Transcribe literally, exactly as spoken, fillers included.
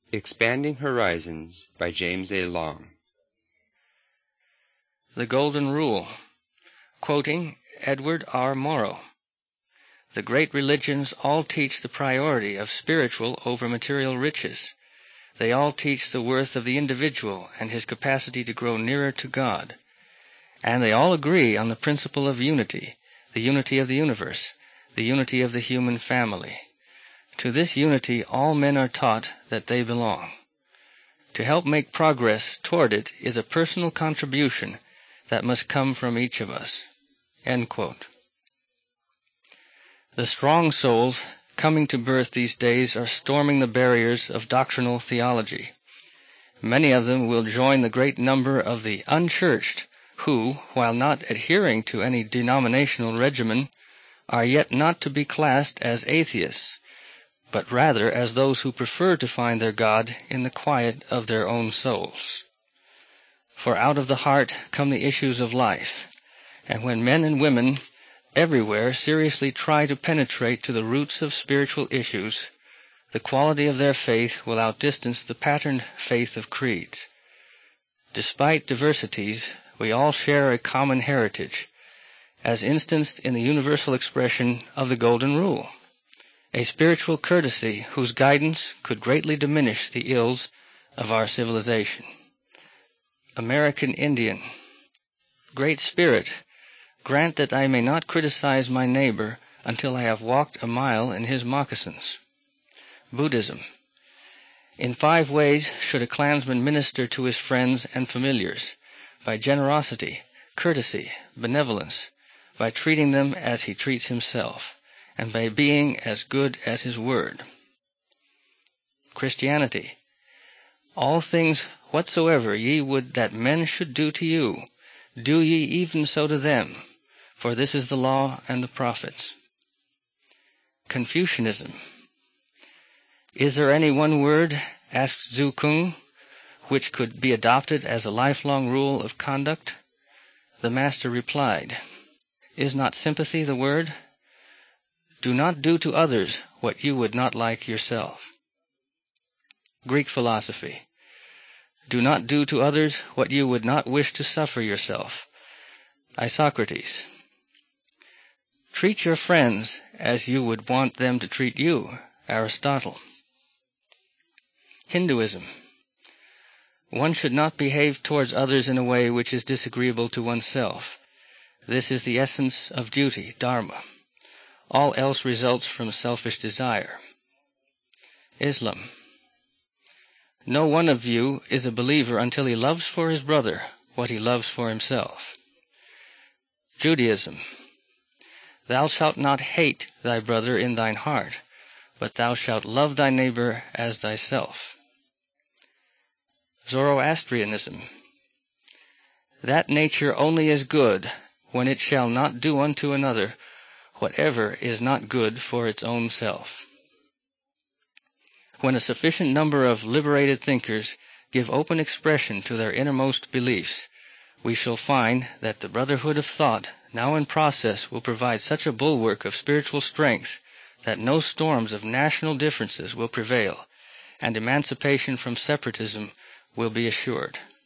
Expanding Horizons by James A. Long. The Golden Rule, quoting Edward R. Morrow. The great religions all teach the priority of spiritual over material riches. They all teach the worth of the individual and his capacity to grow nearer to God. And they all agree on the principle of unity, the unity of the universe, the unity of the human family. To this unity all men are taught that they belong. To help make progress toward it is a personal contribution that must come from each of us." End quote. The strong souls coming to birth these days are storming the barriers of doctrinal theology. Many of them will join the great number of the unchurched who, while not adhering to any denominational regimen, are yet not to be classed as atheists, but rather as those who prefer to find their God in the quiet of their own souls. For out of the heart come the issues of life, and when men and women everywhere seriously try to penetrate to the roots of spiritual issues, the quality of their faith will outdistance the patterned faith of creeds. Despite diversities, we all share a common heritage, as instanced in the universal expression of the Golden Rule, a spiritual courtesy whose guidance could greatly diminish the ills of our civilization. American Indian. Great Spirit, grant that I may not criticize my neighbor until I have walked a mile in his moccasins. Buddhism. In five ways should a clansman minister to his friends and familiars: by generosity, courtesy, benevolence, by treating them as he treats himself, and by being as good as his word. Christianity. All things whatsoever ye would that men should do to you, do ye even so to them, for this is the law and the prophets. Confucianism. Is there any one word, asked Zhu Kung, which could be adopted as a lifelong rule of conduct? The master replied, "Is not sympathy the word? Do not do to others what you would not like yourself." Greek philosophy. Do not do to others what you would not wish to suffer yourself. Isocrates. Treat your friends as you would want them to treat you. Aristotle. Hinduism. One should not behave towards others in a way which is disagreeable to oneself. This is the essence of duty, dharma. All else results from selfish desire. Islam. No one of you is a believer until he loves for his brother what he loves for himself. Judaism. Thou shalt not hate thy brother in thine heart, but thou shalt love thy neighbor as thyself. Zoroastrianism. That nature only is good when it shall not do unto another whatever is not good for its own self. When a sufficient number of liberated thinkers give open expression to their innermost beliefs, we shall find that the brotherhood of thought now in process will provide such a bulwark of spiritual strength that no storms of national differences will prevail, and emancipation from separatism will be assured.